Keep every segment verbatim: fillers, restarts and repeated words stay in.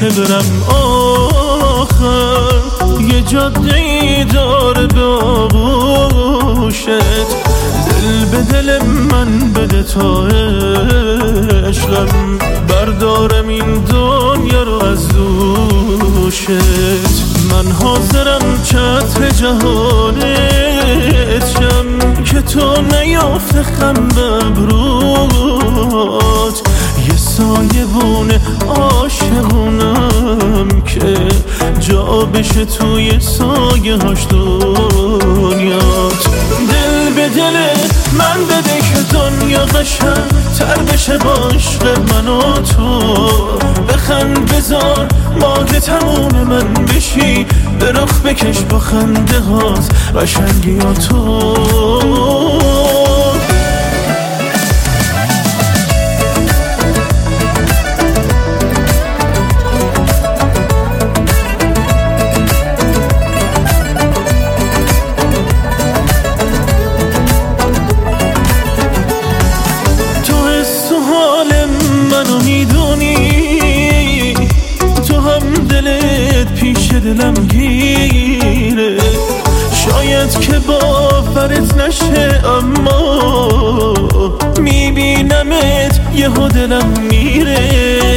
که برم آخر یه جاده ای داره به آغوشت. دل به دل من بده تا عشقم بردارم این دنیا رو از دوشت. من حاضرم چتر جهانت شم که تو نیافته خم ببروت. یه سایبون عاشقونم که جا بشه توی سایه هاش دنیات. دل به دل من بده که دنیا قشنگ تر بشه با عشق من و تو. بخند بذار ماه تموم من بشی، به رخ بکش با خنده هات قشنگی ها تو. منو میدونی تو هم دلت پیش دلم گیره. شاید که باورت نشه اما میبینمت یهو دلم میره.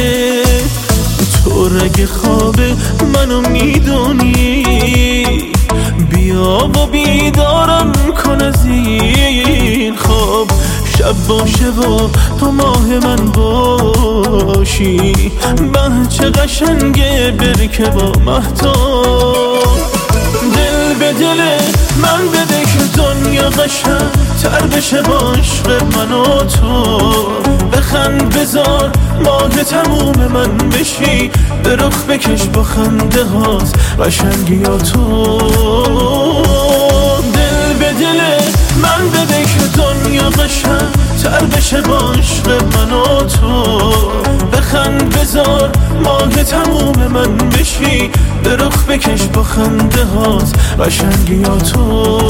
تو رگ خواب منو میدونی، بیا و بیدارم کن از این خواب. شب باشه و تو ماه من باشی، بچه قشنگه برکه با مهتاب. دل به دل من بده که دنیا قشنگ تر بشه با عشق من و تو. بخند بذار ماه تموم من بشی، به رخ بکش با خنده هات قشنگی ها تو. دل به دل من بده که دنیا قشنگ تر بشه با عشق من و تو. بخند بذار ماه تموم من بشی، به رخ بکش با خنده هات قشنگی ها تو.